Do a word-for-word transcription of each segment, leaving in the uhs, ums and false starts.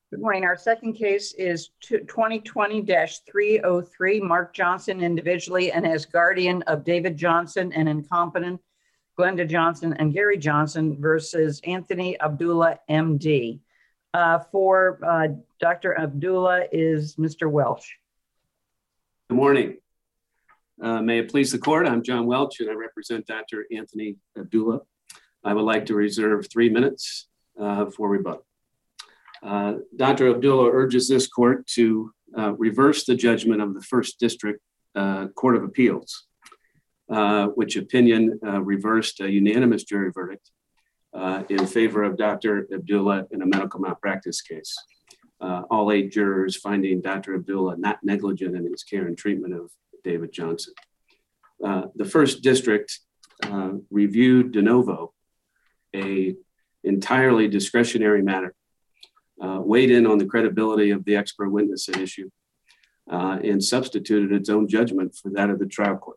Good morning. Our second case is twenty twenty dash three oh three, Mark Johnson individually and as guardian of David Johnson and incompetent Glenda Johnson and Gary Johnson versus Anthony Abdullah, M D. Uh, for uh, Doctor Abdullah is Mister Welch. Good morning. Uh, may it please the court, I'm John Welch and I represent Doctor Anthony Abdullah. I would like to reserve three minutes uh, for rebuttal. Uh, Doctor Abdullah urges this court to uh, reverse the judgment of the First District uh, Court of Appeals, uh, which opinion uh, reversed a unanimous jury verdict uh, in favor of Doctor Abdullah in a medical malpractice case. Uh, all eight jurors finding Doctor Abdullah not negligent in his care and treatment of David Johnson. Uh, the First District uh, reviewed de novo a entirely discretionary matter, uh, weighed in on the credibility of the expert witness at issue, uh, and substituted its own judgment for that of the trial court.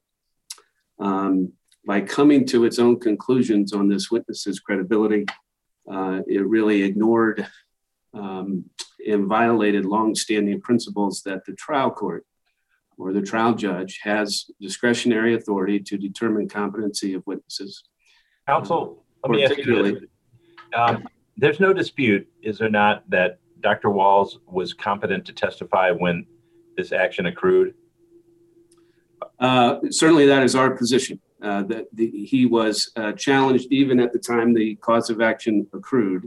Um, by coming to its own conclusions on this witness's credibility, uh, it really ignored um, and violated longstanding principles that the trial court or the trial judge has discretionary authority to determine competency of witnesses. Counsel, let me ask you this. Um, there's no dispute, is there not, that Doctor Walls was competent to testify when this action accrued? Uh, certainly that is our position, uh, that the, he was uh, challenged even at the time the cause of action accrued.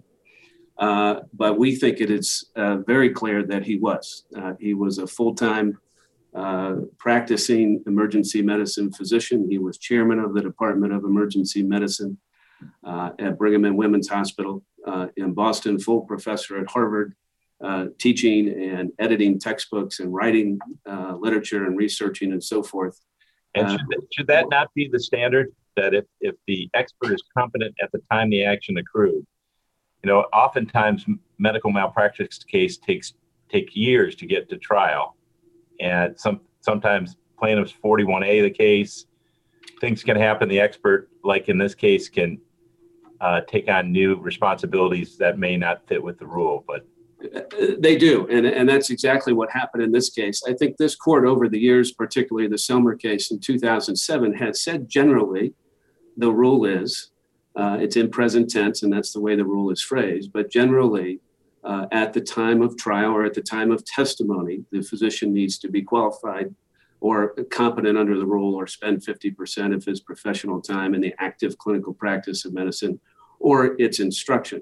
Uh, but we think it is uh, very clear that he was. Uh, he was a full-time uh, practicing emergency medicine physician. He was chairman of the Department of Emergency Medicine uh, at Brigham and Women's Hospital uh, in Boston, full professor at Harvard, uh, teaching and editing textbooks and writing uh, literature and researching and so forth. And should, uh, should that not be the standard, that if, if the expert is competent at the time the action accrued? You know, oftentimes medical malpractice case takes take years to get to trial, and some sometimes plaintiffs forty-one A the case, things can happen. The expert, like in this case, can uh, take on new responsibilities that may not fit with the rule. But they do, and and that's exactly what happened in this case. I think this court over the years, particularly the Selmer case in two thousand seven, had said generally the rule is. Uh, it's in present tense, and that's the way the rule is phrased. But generally, uh, at the time of trial or at the time of testimony, the physician needs to be qualified or competent under the rule or spend fifty percent of his professional time in the active clinical practice of medicine or its instruction.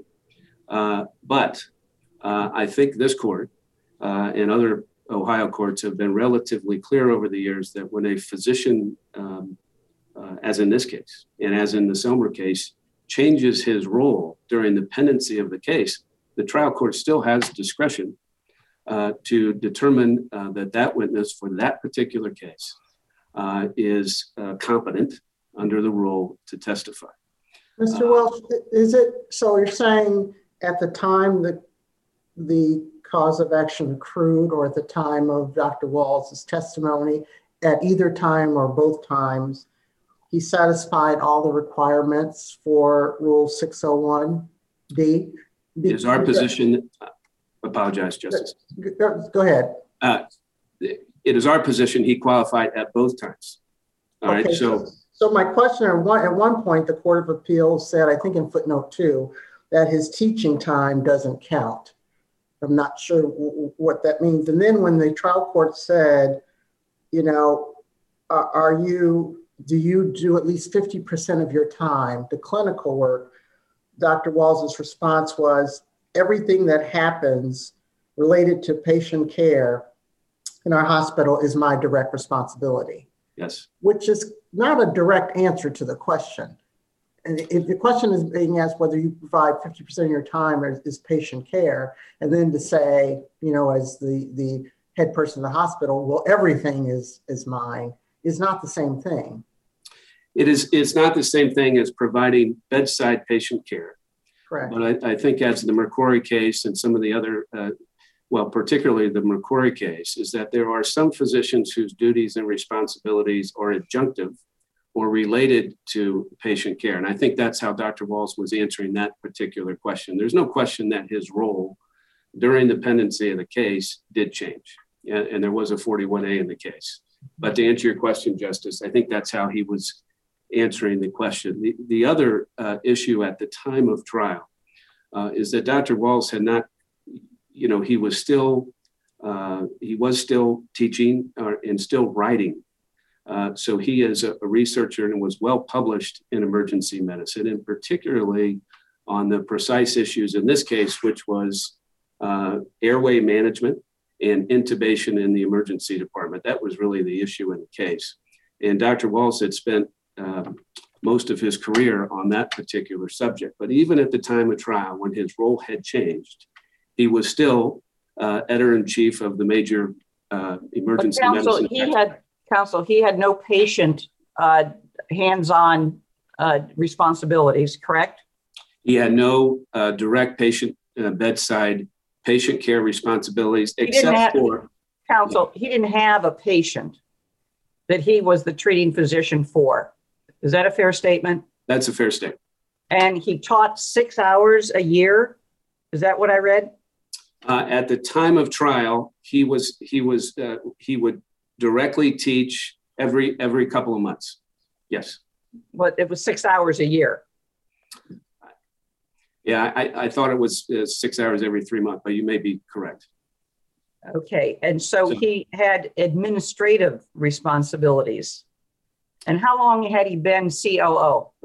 Uh, but uh, I think this court uh, and other Ohio courts have been relatively clear over the years that when a physician, um, uh, as in this case, and as in the Selmer case, changes his role during the pendency of the case, the trial court still has discretion uh, to determine uh, that that witness for that particular case uh, is uh, competent under the rule to testify. Mister Uh, Welch, is it, so you're saying at the time that the cause of action accrued or at the time of Doctor Walls' testimony, at either time or both times, he satisfied all the requirements for Rule six oh one D? It is our position, uh, apologize, Justice. Go, go ahead. Uh, it is our position he qualified at both times. All okay, right, so. So my question, at one, at one point, the Court of Appeals said, I think in footnote two, that his teaching time doesn't count. I'm not sure w- what that means. And then when the trial court said, you know, uh, are you, do you do at least fifty percent of your time, the clinical work? Doctor Walls' response was, everything that happens related to patient care in our hospital is my direct responsibility. Yes. Which is not a direct answer to the question. And if the question is being asked whether you provide fifty percent of your time is, is patient care, and then to say, you know, as the, the head person of the hospital, well, everything is, is mine, is not the same thing. It is, it's not the same thing as providing bedside patient care. Correct. But I, I think as the McCrory case and some of the other, uh, well, particularly the McCrory case, is that there are some physicians whose duties and responsibilities are adjunctive or related to patient care. And I think that's how Doctor Walls was answering that particular question. There's no question that his role during the pendency of the case did change. And, and there was a forty-one A in the case. But to answer your question, Justice, I think that's how he was answering the question. The, the other uh, issue at the time of trial uh, is that Doctor Walls had not, you know, he was still, uh, he was still teaching uh, and still writing. Uh, so he is a, a researcher and was well published in emergency medicine, and particularly on the precise issues in this case, which was uh, airway management and intubation in the emergency department. That was really the issue in the case. And Doctor Walls had spent um, most of his career on that particular subject. But even at the time of trial, when his role had changed, he was still uh, editor-in-chief of the major uh, emergency but counsel, medicine. He had, counsel, he had no patient uh, hands-on uh, responsibilities, correct? He had no uh, direct patient uh, bedside patient care responsibilities, He except have, for counsel. He didn't have a patient that he was the treating physician for. Is that a fair statement? That's a fair statement. And he taught six hours a year. Is that what I read? Uh, at the time of trial, he was he was uh, he would directly teach every every couple of months. Yes. But it was six hours a year. Yeah, I, I thought it was uh, six hours every three months, but you may be correct. Okay, and so, So- he had administrative responsibilities. And how long had he been C O O?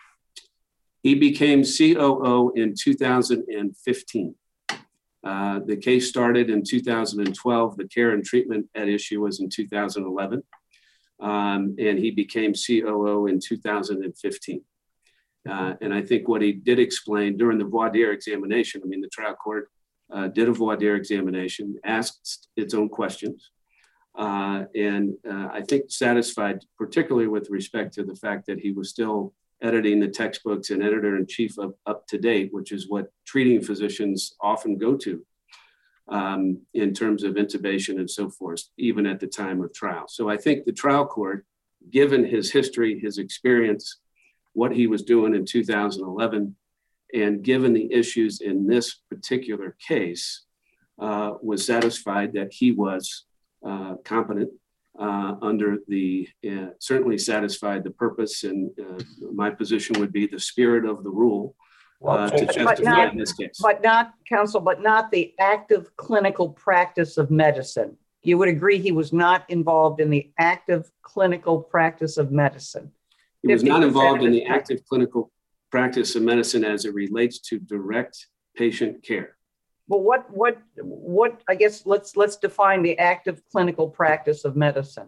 He became C O O in two thousand fifteen. Uh, the case started in two thousand twelve. The care and treatment at issue was in two thousand eleven. Um, and he became C O O in two thousand fifteen. Uh, and I think what he did explain during the voir dire examination, I mean, the trial court uh, did a voir dire examination, asked its own questions, uh, and uh, I think satisfied, particularly with respect to the fact that he was still editing the textbooks and editor-in-chief of Up to Date, which is what treating physicians often go to um, in terms of intubation and so forth, even at the time of trial. So I think the trial court, given his history, his experience, what he was doing in two thousand eleven, and given the issues in this particular case, uh, was satisfied that he was uh, competent uh, under the, uh, certainly satisfied the purpose, and uh, my position would be the spirit of the rule uh, to But justify not- in this case. But not, counsel, but not the active clinical practice of medicine. You would agree he was not involved in the active clinical practice of medicine. He was not fifty percent involved of in his the time. active clinical practice of medicine as it relates to direct patient care. Well, what, what, what, I guess let's, let's define the active clinical practice of medicine.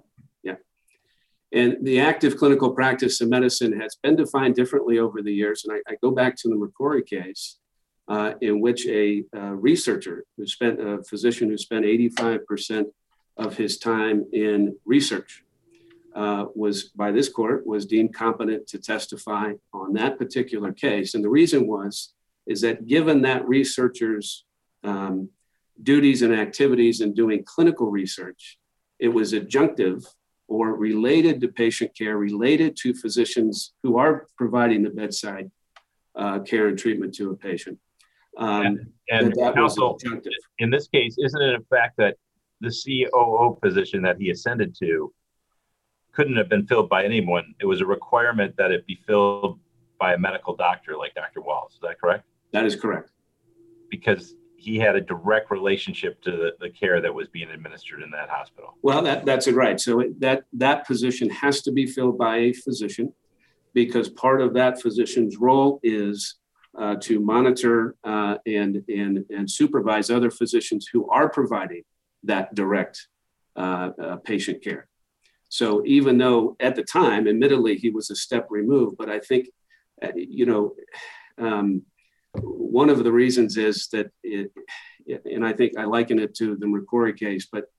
And the active clinical practice of medicine has been defined differently over the years. And I, I go back to the McCrory case, uh, in which a uh, researcher who spent, a physician who spent eighty-five percent of his time in research uh, was, by this court, was deemed competent to testify on that particular case. And the reason was, is that given that researcher's um, duties and activities in doing clinical research, it was adjunctive or related to patient care, related to physicians who are providing the bedside uh, care and treatment to a patient. Um, And that that was counsel, adjunctive. in this case, isn't it a fact that the C O O position that he ascended to couldn't have been filled by anyone? It was a requirement that it be filled by a medical doctor like Doctor Walls. Is that correct? That is correct. Because he had a direct relationship to the, the care that was being administered in that hospital. Well, that, that's it, right. So it, that, that position has to be filled by a physician, because part of that physician's role is uh, to monitor uh, and, and, and supervise other physicians who are providing that direct uh, uh, patient care. So even though at the time, admittedly, he was a step removed, but I think, uh, you know, um, one of the reasons is that, it, and I think I liken it to the McCrory case, but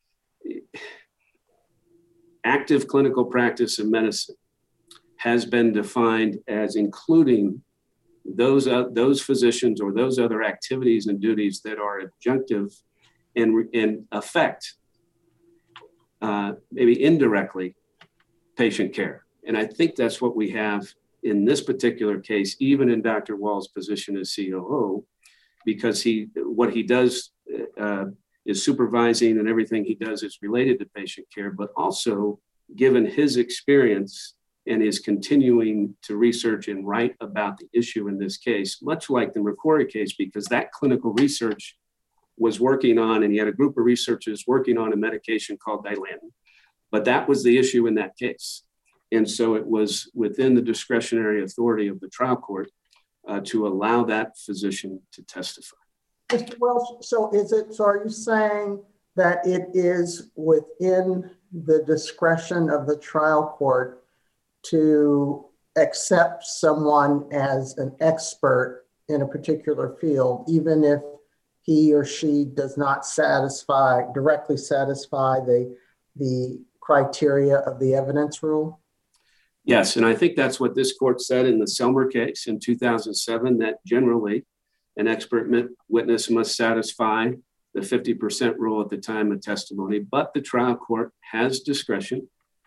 active clinical practice of medicine has been defined as including those, uh, those physicians or those other activities and duties that are adjunctive and, and affect, uh, maybe indirectly, patient care. And I think that's what we have in this particular case, even in Doctor Wall's position as C O O, because he, what he does uh, is supervising and everything he does is related to patient care, but also given his experience and is continuing to research and write about the issue in this case, much like the McCrory case, because that clinical research was working on, and he had a group of researchers working on a medication called Dilantin, but that was the issue in that case. And so it was within the discretionary authority of the trial court uh, to allow that physician to testify. Mister Welch, so is it, so are you saying that it is within the discretion of the trial court to accept someone as an expert in a particular field, even if he or she does not satisfy, directly satisfy the, the criteria of the evidence rule? Yes, and I think that's what this court said in the Selmer case in two thousand seven, that generally an expert witness must satisfy the fifty percent rule at the time of testimony, but the trial court has discretion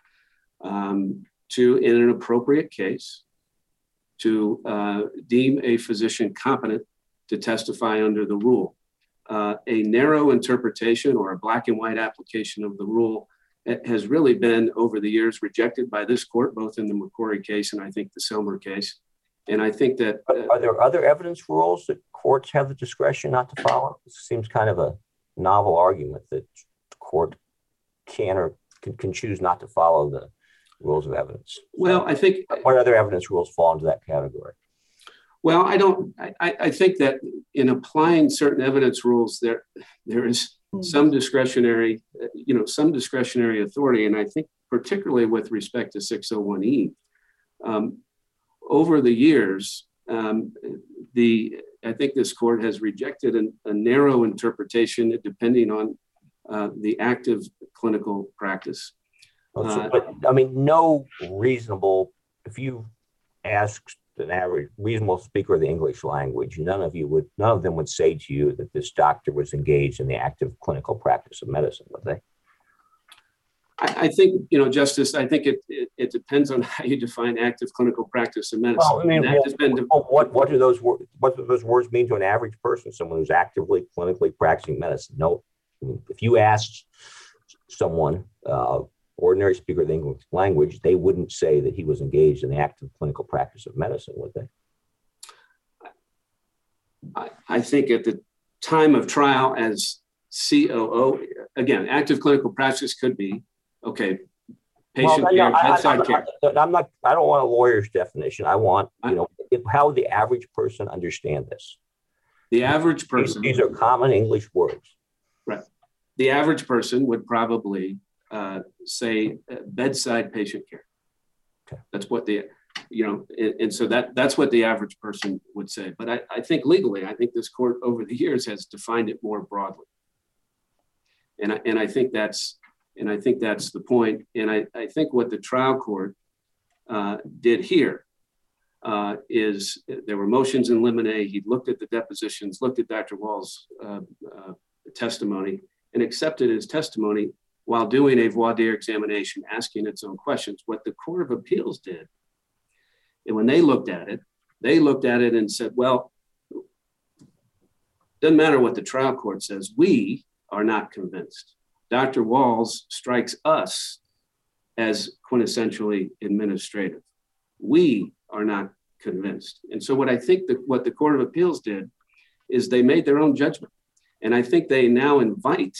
um, to, in an appropriate case, to uh, deem a physician competent to testify under the rule. Uh, a narrow interpretation or a black and white application of the rule has really been, over the years, rejected by this court, both in the McCrory case and I think the Selmer case. And I think that- uh, Are there other evidence rules that courts have the discretion not to follow? It seems kind of a novel argument that the court can or can, can choose not to follow the rules of evidence. Well, I think- What other evidence rules fall into that category? Well, I don't, I, I think that in applying certain evidence rules, there, there is some discretionary, you know, some discretionary authority. And I think particularly with respect to six oh one E, um, over the years, um, the, I think this court has rejected an, a narrow interpretation depending on uh, the active clinical practice. Uh, but I mean, no reasonable, if you asked an average reasonable speaker of the English language, none of you would, none of them would say to you that this doctor was engaged in the active clinical practice of medicine, would they? I, I think, you know, Justice, I think it, it, it depends on how you define active clinical practice of medicine. Well, I mean, that well, has been well, what, what do those words, what do those words mean to an average person, someone who's actively clinically practicing medicine? No, I mean, if you asked someone, uh, ordinary speaker of the English language, they wouldn't say that he was engaged in the active clinical practice of medicine, would they? I, I think at the time of trial as C O O, again, active clinical practice could be, okay, patient well, care, no, bedside I, I, care. I, I'm not, I don't want a lawyer's definition. I want, you know, if, how would the average person understand this? The average person. These, these are common English words. Right. The average person would probably uh, say uh, bedside patient care. Okay. That's what the, you know, and, and so that that's what the average person would say. But I, I think legally, I think this court over the years has defined it more broadly. And I, and I think that's, and I think that's the point. And I, I think what the trial court uh, did here uh, is there were motions in limine. He looked at the depositions, looked at Doctor Wall's uh, uh, testimony, and accepted his testimony while doing a voir dire examination, asking its own questions. What the Court of Appeals did, and when they looked at it, they looked at it and said, well, doesn't matter what the trial court says, we are not convinced. Doctor Walls strikes us as quintessentially administrative. We are not convinced. And so what I think that what the Court of Appeals did is they made their own judgment. And I think they now invite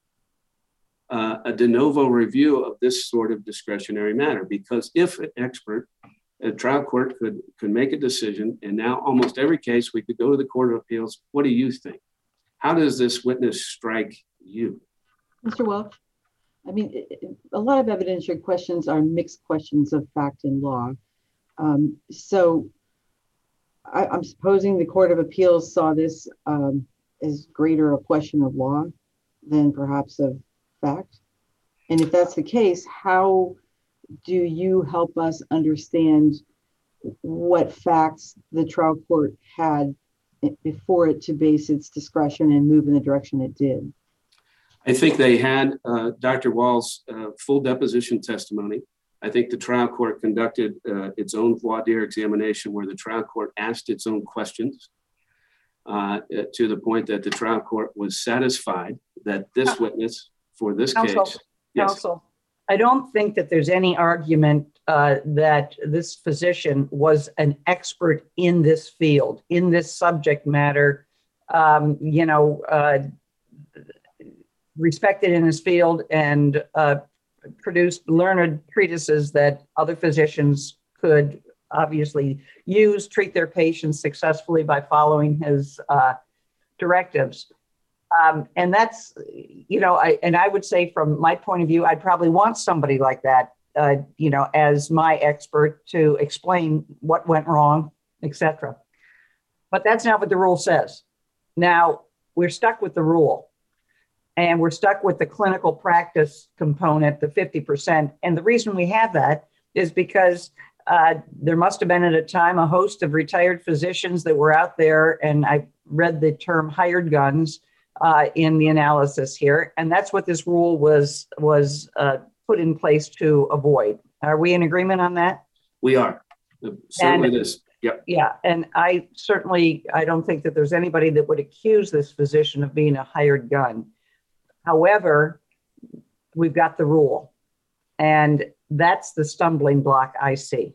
uh, a de novo review of this sort of discretionary matter, because if an expert, a trial court could, could make a decision, and now almost every case we could go to the Court of Appeals, what do you think? How does this witness strike you? Mister Welch, I mean, it, it, a lot of evidentiary questions are mixed questions of fact and law. Um, so I, I'm supposing the Court of Appeals saw this um, as greater a question of law than perhaps of fact. And if that's the case, how do you help us understand what facts the trial court had before it to base its discretion and move in the direction it did? I think they had uh, Doctor Wall's uh, full deposition testimony. I think the trial court conducted uh, its own voir dire examination where the trial court asked its own questions. uh, to the point that the trial court was satisfied that this witness for this Counsel, case. Yes, Counsel, I don't think that there's any argument uh, that this physician was an expert in this field, in this subject matter, um, you know, uh, respected in his field and uh, produced learned treatises that other physicians could obviously use, treat their patients successfully by following his uh, directives. Um, and that's, you know, I, and I would say from my point of view, I'd probably want somebody like that, uh, you know, as my expert to explain what went wrong, et cetera. But that's not what the rule says. Now, we're stuck with the rule. And we're stuck with the clinical practice component, the fifty percent. And the reason we have that is because uh, there must have been at a time a host of retired physicians that were out there, and I read the term hired guns uh, in the analysis here. And that's what this rule was, was uh, put in place to avoid. Are we in agreement on that? we are. Certainly And- it is. Yep. Yeah, and I certainly, I don't think that there's anybody that would accuse this physician of being a hired gun. However, we've got the rule, and that's the stumbling block I see.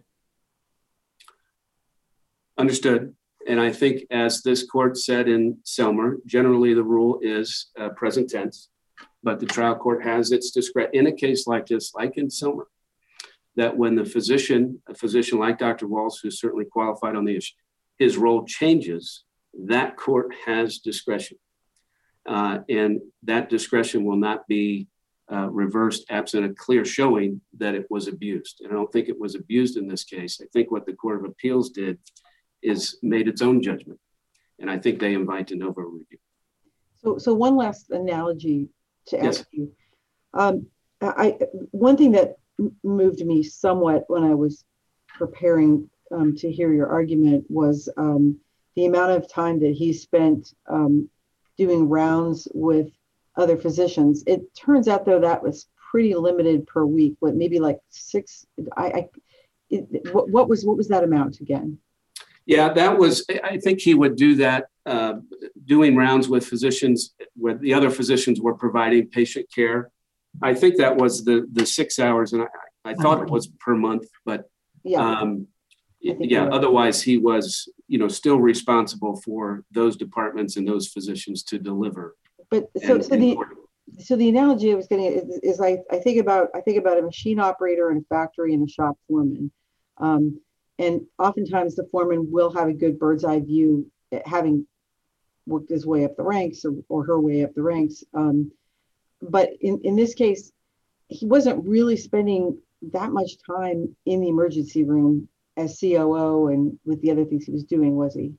Understood. And I think as this court said in Selmer, generally the rule is uh, present tense, but the trial court has its discretion in a case like this, like in Selmer, that when the physician, a physician like Doctor Walls, who's certainly qualified on the issue, his role changes, that court has discretion. Uh, and that discretion will not be uh, reversed absent a clear showing that it was abused. And I don't think it was abused in this case. I think what the Court of Appeals did is made its own judgment. And I think they invite de novo review. So, so one last analogy to Yes. ask you. Um, I, one thing that m- moved me somewhat when I was preparing um, to hear your argument was um, the amount of time that he spent um, doing rounds with other physicians. It turns out, though, that was pretty limited per week. What, maybe like six? I, I it, what, what was what was that amount again? Yeah, that was, I think he would do that, uh, doing rounds with physicians where the other physicians were providing patient care. I think that was the the six hours, and I, I thought it was per month, but Yeah. um, I think yeah, you're right. otherwise he was, you know, still responsible for those departments and those physicians to deliver. But so, and- so and the court- so the analogy I was getting is, is I, I think about I think about a machine operator in a factory and a shop foreman, um, and oftentimes the foreman will have a good bird's eye view, having worked his way up the ranks or, or her way up the ranks. Um, but in, in this case, he wasn't really spending that much time in the emergency room as C O O and with the other things he was doing, was he?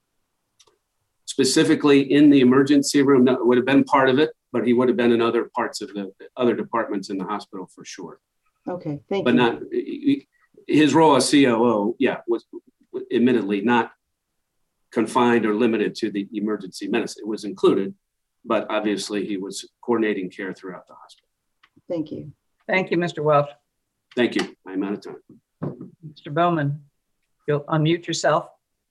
Specifically in the emergency room, no, it would have been part of it, but he would have been in other parts of the other departments in the hospital for sure. Okay, thank But you. not, his role as C O O, yeah, was admittedly not confined or limited to the emergency medicine. It was included, but obviously he was coordinating care throughout the hospital. Thank you. Thank you, Mister Welch. Thank you. I'm out of time. Mister Bowman, you'll unmute yourself.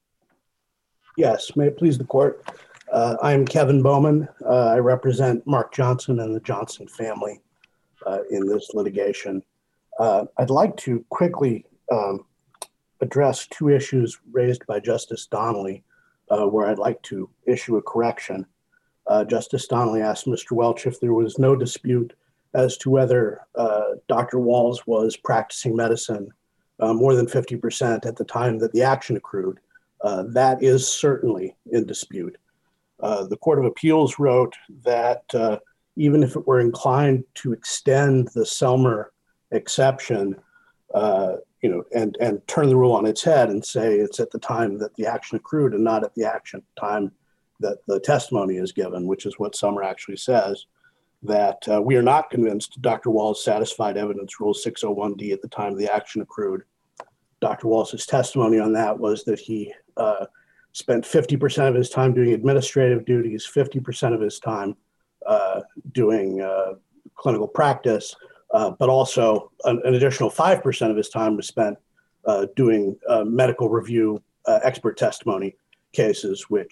Yes, may it please the court. Uh, I'm Kevin Bowman. Uh, I represent Mark Johnson and the Johnson family uh, in this litigation. Uh, I'd like to quickly um, address two issues raised by Justice Donnelly, uh, where I'd like to issue a correction. Uh, Justice Donnelly asked Mister Welch if there was no dispute as to whether uh, Doctor Walls was practicing medicine uh, more than fifty percent at the time that the action accrued. Uh, that is certainly in dispute. Uh, the Court of Appeals wrote that uh, even if it were inclined to extend the Selmer exception, uh, you know, and, and turn the rule on its head and say it's at the time that the action accrued and not at the action time that the testimony is given, which is what Selmer actually says, that uh, we are not convinced Doctor Walls satisfied evidence rule six oh one D at the time the action accrued. Doctor Walls' testimony on that was that he uh, spent fifty percent of his time doing administrative duties, fifty percent of his time uh, doing uh, clinical practice, uh, but also an, an additional five percent of his time was spent uh, doing uh, medical review uh, expert testimony cases, which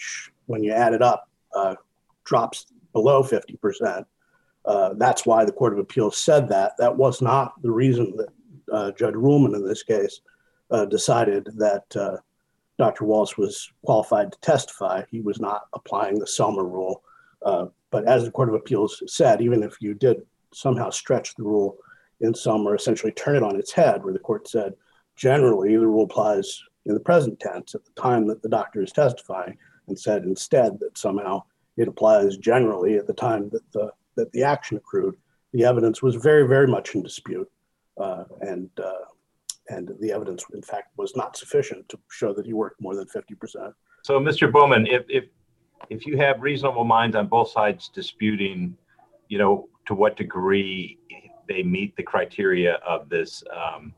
when you add it up, uh, drops below fifty percent. Uh, that's why the Court of Appeals said that. That was not the reason that uh, Judge Ruhlman in this case uh, decided that uh, Doctor Walsh was qualified to testify. He was not applying the Selmer rule. Uh, but as the Court of Appeals said, even if you did somehow stretch the rule in Selmer, essentially turn it on its head, where the court said, generally the rule applies in the present tense at the time that the doctor is testifying, and said instead that somehow it applies generally at the time that the, that the action accrued. The evidence was very, very much in dispute. Uh, and uh, and the evidence, in fact, was not sufficient to show that he worked more than fifty percent. So, Mister Bowman, if if if you have reasonable minds on both sides disputing, you know, to what degree they meet the criteria of this um,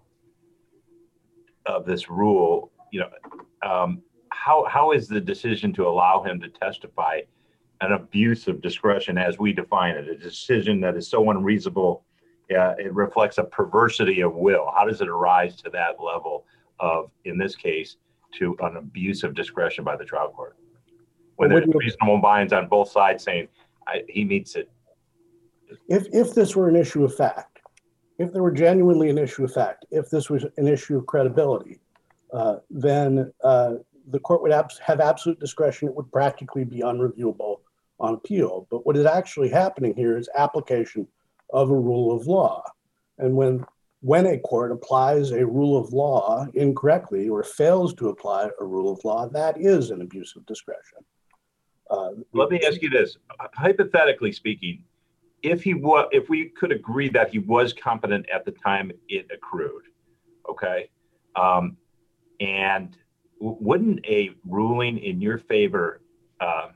of this rule, you know, um, how how is the decision to allow him to testify an abuse of discretion as we define it, a decision that is so unreasonable? Yeah, it reflects a perversity of will. How does it arise to that level of, in this case, to an abuse of discretion by the trial court? When there's reasonable minds on both sides saying I, he meets it. If if this were an issue of fact, if there were genuinely an issue of fact, if this was an issue of credibility, uh, then uh, the court would abs- have absolute discretion. It would practically be unreviewable on appeal. But what is actually happening here is application of a rule of law. And when when a court applies a rule of law incorrectly or fails to apply a rule of law, that is an abuse of discretion. Uh, Let me ask you this. Hypothetically speaking, if he was, if we could agree that he was competent at the time it accrued, okay, um, and w- wouldn't a ruling in your favor uh,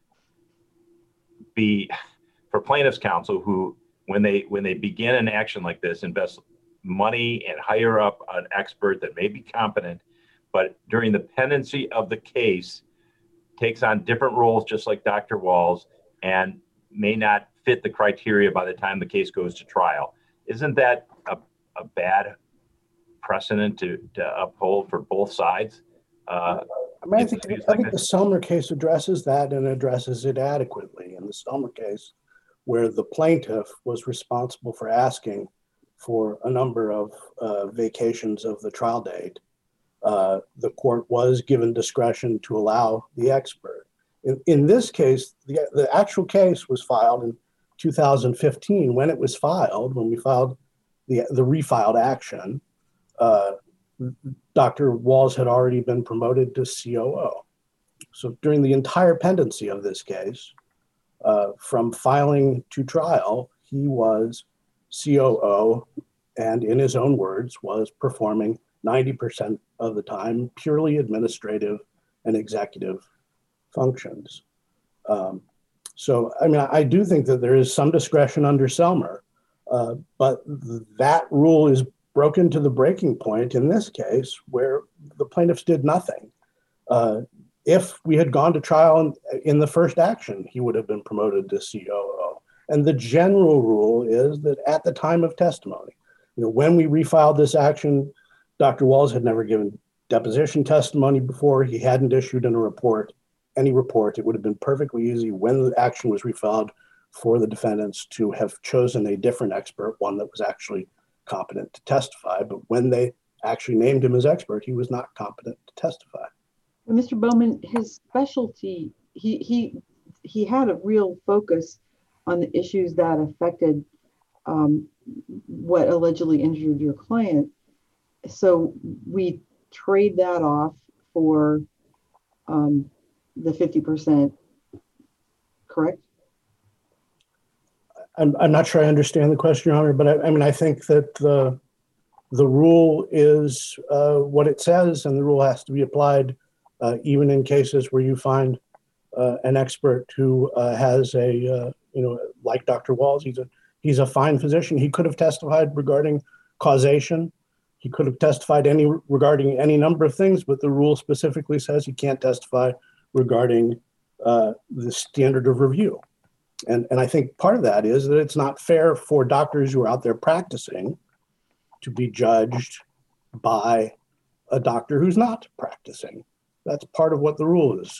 be for plaintiff's counsel who, when they when they begin an action like this, invest money and hire up an expert that may be competent, but during the pendency of the case takes on different roles, just like Doctor Walls, and may not fit the criteria by the time the case goes to trial? Isn't that a, a bad precedent to, to uphold for both sides? Uh, I mean, I think, I think the Selmer case addresses that and addresses it adequately. In the Selmer case, where the plaintiff was responsible for asking for a number of uh, vacations of the trial date, uh, the court was given discretion to allow the expert. In, in this case, the, the actual case was filed in two thousand fifteen. When it was filed, when we filed the, the refiled action, uh, Doctor Walls had already been promoted to C O O. So during the entire pendency of this case, uh, from filing to trial, he was C O O and, in his own words, was performing ninety percent of the time purely administrative and executive functions. Um, so, I mean, I do think that there is some discretion under Selmer, uh, but th- that rule is broken to the breaking point in this case where the plaintiffs did nothing. Uh, if we had gone to trial in, in the first action, he would have been promoted to C O O. And the general rule is that at the time of testimony, you know, when we refiled this action, Doctor Walls had never given deposition testimony before. He hadn't issued in a report, any report. It would have been perfectly easy when the action was refiled for the defendants to have chosen a different expert, one that was actually competent to testify. But when they actually named him as expert, he was not competent to testify. Mister Bowman, his specialty, he he he had a real focus on the issues that affected um, what allegedly injured your client. So we trade that off for um, the fifty percent, correct? I'm, I'm not sure I understand the question, Your Honor, but I, I mean, I think that the, the rule is uh, what it says, and the rule has to be applied uh, even in cases where you find uh, an expert who uh, has a, uh, you know, like Doctor Walls, he's a, he's a fine physician. He could have testified regarding causation. He could have testified any regarding any number of things, but the rule specifically says he can't testify regarding uh, the standard of review. And, and I think part of that is that it's not fair for doctors who are out there practicing to be judged by a doctor who's not practicing. That's part of what the rule is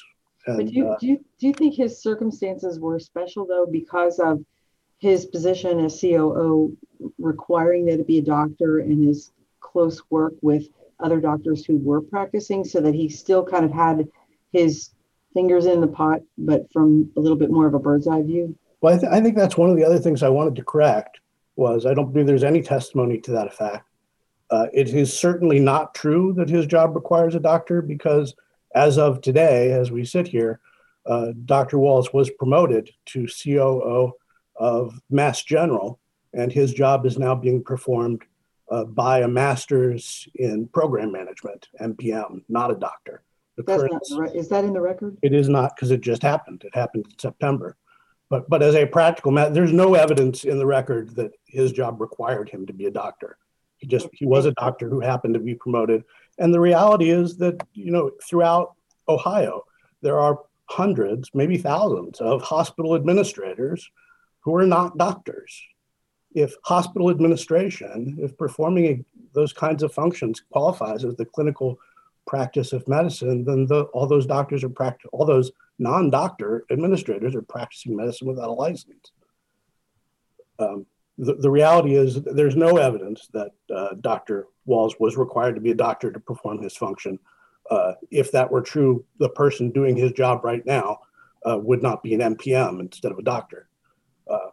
But And do you, uh, do you, do you think his circumstances were special though, because of his position as C O O requiring that it be a doctor and his close work with other doctors who were practicing, so that he still kind of had his fingers in the pot, but from a little bit more of a bird's eye view? well, I, th- I think that's one of the other things I wanted to correct was I don't believe there's any testimony to that effect. Uh, it is certainly not true that his job requires a doctor, because as of today, as we sit here, uh, Doctor Walls was promoted to C O O of Mass General, and his job is now being performed uh, by a master's in program management, M P M, not a doctor. The That's current, not, in the re- is that in the record? it is not, because it just happened. It happened in September. But, but as a practical matter, there's no evidence in the record that his job required him to be a doctor. He just, he was a doctor who happened to be promoted. And the reality is that, you know, throughout Ohio, there are hundreds, maybe thousands of hospital administrators who are not doctors. If hospital administration, if performing a, those kinds of functions qualifies as the clinical practice of medicine, then the, all those doctors are practicing, all those non-doctor administrators are practicing medicine without a license. Um, the, the reality is that there's no evidence that uh, Doctor Walls was required to be a doctor to perform his function. Uh, if that were true, the person doing his job right now uh, would not be an M P M instead of a doctor. Uh,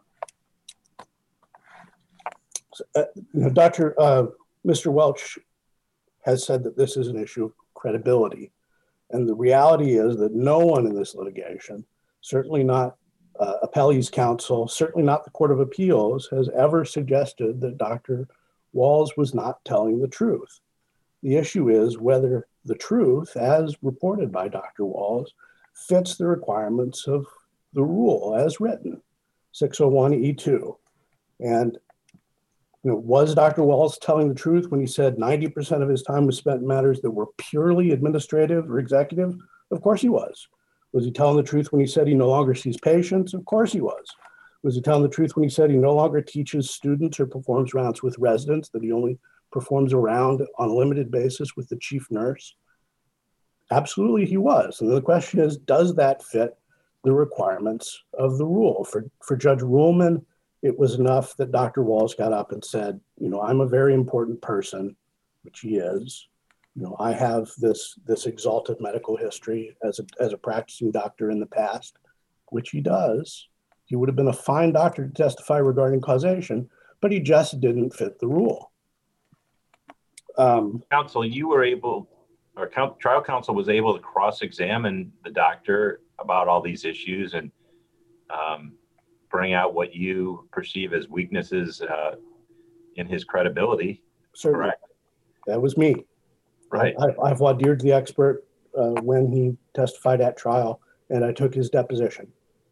so, uh, you know, Doctor Uh, Mister Welch has said that this is an issue of credibility. And the reality is that no one in this litigation, certainly not uh, Appellee's counsel, certainly not the Court of Appeals, has ever suggested that Doctor Walls was not telling the truth. The issue is whether the truth, as reported by Doctor Walls, fits the requirements of the rule as written, six oh one E two. And you know, was Doctor Walls telling the truth when he said ninety percent of his time was spent in matters that were purely administrative or executive? Of course he was. Was he telling the truth when he said he no longer sees patients? Of course he was. Was he telling the truth when he said he no longer teaches students or performs rounds with residents, that he only performs a round on a limited basis with the chief nurse? Absolutely he was. And the question is, does that fit the requirements of the rule? For, for Judge Ruhlman, it was enough that Doctor Walls got up and said, you know, I'm a very important person, which he is. You know, I have this, this exalted medical history as a, as a practicing doctor in the past, which he does. He would have been a fine doctor to testify regarding causation, but he just didn't fit the rule. Um, Counsel, you were able, or count, trial counsel was able to cross-examine the doctor about all these issues and um, bring out what you perceive as weaknesses uh, in his credibility. certainly. Correct. That was me. Right. I, I, I've adhered to the expert uh, when he testified at trial, and I took his deposition.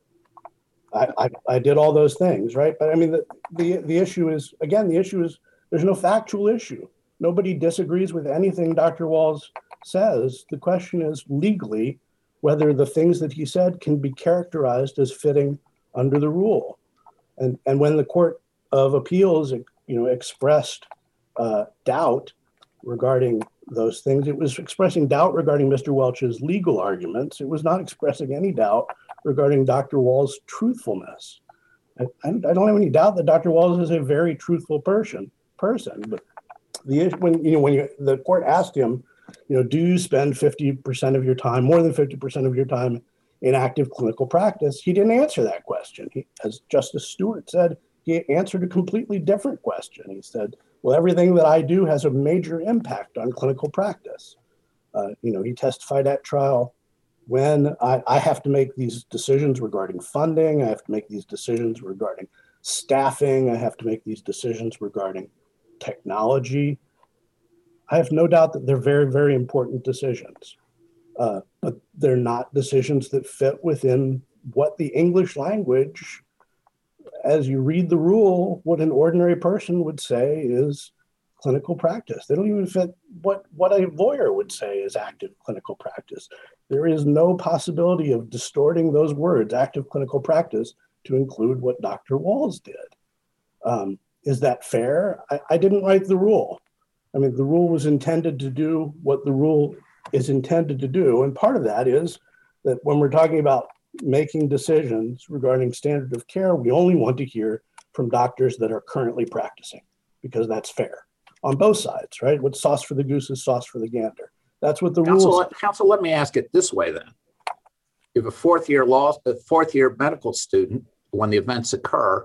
I, I, I did all those things, right? But I mean, the, the, the issue is, again, the issue is there's no factual issue. Nobody disagrees with anything Doctor Walls says. The question is legally whether the things that he said can be characterized as fitting under the rule. And, and when the Court of Appeals, you know, expressed uh, doubt regarding those things, it was expressing doubt regarding Mister Welch's legal arguments. It was not expressing any doubt regarding Doctor Walls' truthfulness. I, I don't have any doubt that Doctor Walls is a very truthful person, person, but the when you know when you, the court asked him, you know, do you spend fifty percent of your time, more than fifty percent of your time in active clinical practice? He didn't answer that question. He, as Justice Stewart said, he answered a completely different question. He said, well, everything that I do has a major impact on clinical practice. Uh, you know, he testified at trial, when I, I have to make these decisions regarding funding, I have to make these decisions regarding staffing, I have to make these decisions regarding technology. I have no doubt that they're very, very important decisions, uh, but they're not decisions that fit within what the English language, as you read the rule, what an ordinary person would say is clinical practice. They don't even fit what, what a lawyer would say is active clinical practice. There is no possibility of distorting those words, active clinical practice, to include what Doctor Walls did. Um, is that fair? I, I didn't write the rule. I mean, the rule was intended to do what the rule is intended to do. And part of that is that when we're talking about making decisions regarding standard of care, we only want to hear from doctors that are currently practicing, because that's fair on both sides, right? What's sauce for the goose is sauce for the gander. That's what the Counsel, rules. counsel, let me ask it this way then. You have a fourth year law, a fourth year medical student, when the events occur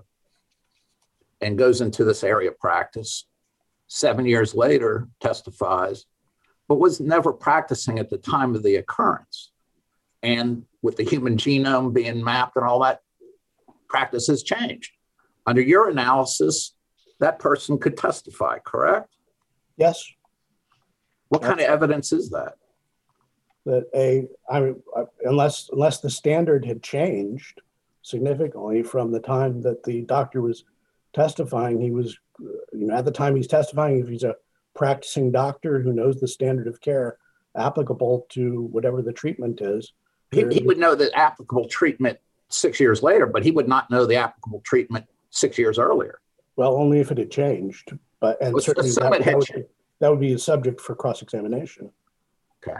and goes into this area of practice, seven years later testifies, but was never practicing at the time of the occurrence. And with the human genome being mapped and all that, practice has changed. Under your analysis, that person could testify, correct? Yes. What kind of evidence is that? That a, I mean, unless unless the standard had changed significantly from the time that the doctor was testifying, he was, you know, at the time he's testifying, if he's a practicing doctor who knows the standard of care applicable to whatever the treatment is. He, he would know the applicable treatment six years later, but he would not know the applicable treatment six years earlier. Well, only if it had changed, but and Let's certainly assume that, it had that, would, changed. that would be a subject for cross-examination. Okay.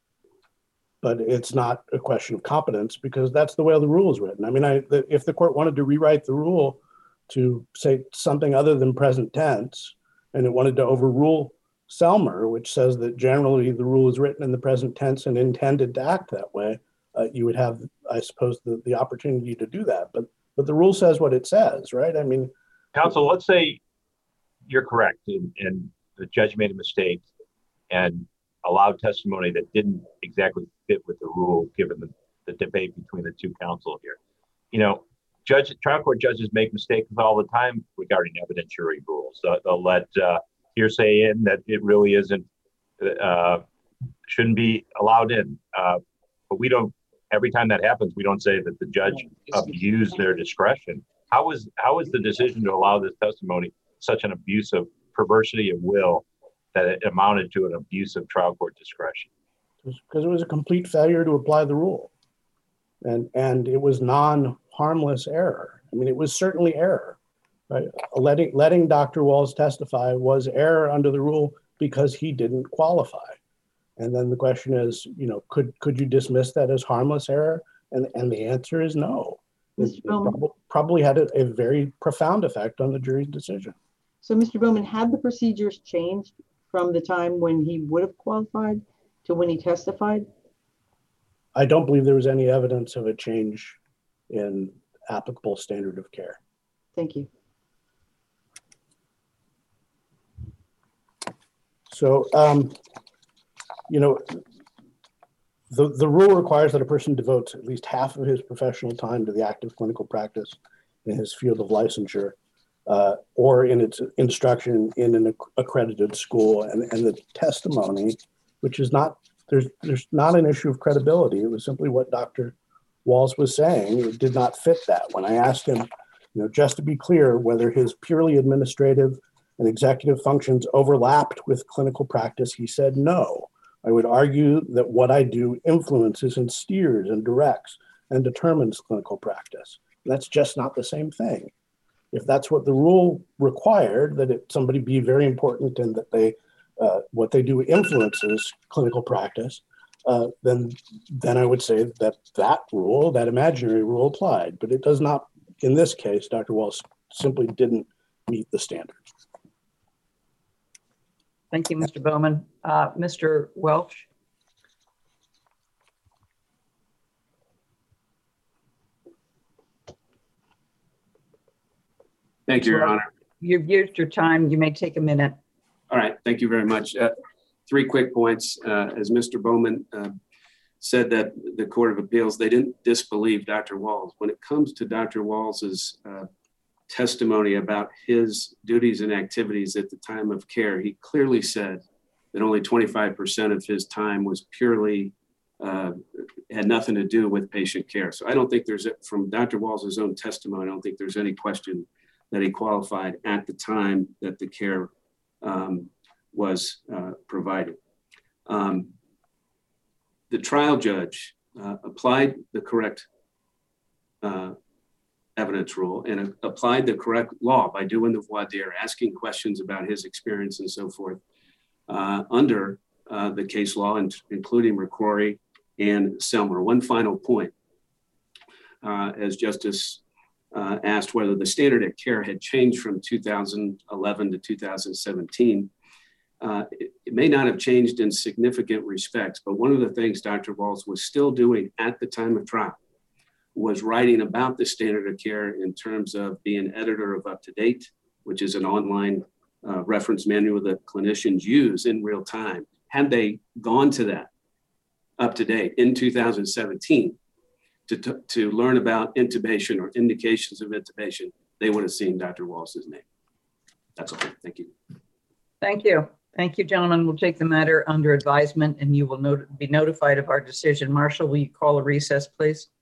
But it's not a question of competence, because that's the way the rule is written. I mean, I, the, if the court wanted to rewrite the rule to say something other than present tense, and it wanted to overrule Selmer, which says that generally the rule is written in the present tense and intended to act that way, uh, you would have, I suppose, the, the opportunity to do that. But but the rule says what it says, right? I mean, Counsel, let's say you're correct and, and the judge made a mistake and allowed testimony that didn't exactly fit with the rule, given the, the debate between the two counsel here. You know, judge, trial court judges make mistakes all the time regarding evidentiary rules. Uh, they'll let uh, hearsay in that it really isn't, uh, shouldn't be allowed in. Uh, but we don't, every time that happens, we don't say that the judge abused their discretion. How is, how is the decision to allow this testimony such an abuse of perversity of will that it amounted to an abuse of trial court discretion? because it was a complete failure to apply the rule. And, and it was non-harmless error. I mean, it was certainly error. Right? Letting, letting Doctor Walls testify was error under the rule because he didn't qualify. And then the question is, you know, could, could you dismiss that as harmless error? And, and the answer is no. It, it prob- probably had a, a very profound effect on the jury's decision. So, Mister Bowman, had the procedures changed from the time when he would have qualified to when he testified? I don't believe there was any evidence of a change in applicable standard of care. Thank you. So, um, you know, the, the rule requires that a person devotes at least half of his professional time to the active clinical practice in his field of licensure, uh, or in its instruction in an accredited school. And, and the testimony, which is not, there's, there's not an issue of credibility. It was simply what Doctor Walls was saying. It did not fit that. When I asked him, you know, just to be clear, whether his purely administrative and executive functions overlapped with clinical practice, he said no. I would argue that what I do influences and steers and directs and determines clinical practice. And that's just not the same thing. If that's what the rule required, that it, somebody be very important and that they, uh, what they do influences clinical practice, uh, then, then I would say that that rule, that imaginary rule applied, but it does not, in this case, Doctor Walls simply didn't meet the standards. Thank you, Mister Bowman. Uh, Mister Welch. Thank you, Your Honor. You've used your time. You may take a minute. All right, thank you very much. Uh, three quick points. Uh, as Mister Bowman uh, said that the Court of Appeals, they didn't disbelieve Doctor Walls. When it comes to Doctor Walls's uh, testimony about his duties and activities at the time of care, he clearly said that only twenty-five percent of his time was purely, uh, had nothing to do with patient care. So I don't think there's, from Doctor Walls's own testimony, I don't think there's any question that he qualified at the time that the care um, was uh, provided. Um, the trial judge uh, applied the correct uh, evidence rule and uh, applied the correct law by doing the voir dire, asking questions about his experience and so forth uh, under uh, the case law, and including McCrory and Selmer. One final point, uh, as Justice uh, asked whether the standard of care had changed from two thousand eleven to two thousand seventeen. Uh, it, it may not have changed in significant respects, but one of the things Doctor Walz was still doing at the time of trial was writing about the standard of care in terms of being editor of Up to Date, which is an online uh, reference manual that clinicians use in real time. Had they gone to that Up to Date in two thousand seventeen to, to, to learn about intubation or indications of intubation, they would have seen Doctor Walz's name. That's all. Thank you. Thank you. Thank you, gentlemen. We'll take the matter under advisement and you will not- be notified of our decision. Marshall, will you call a recess, please?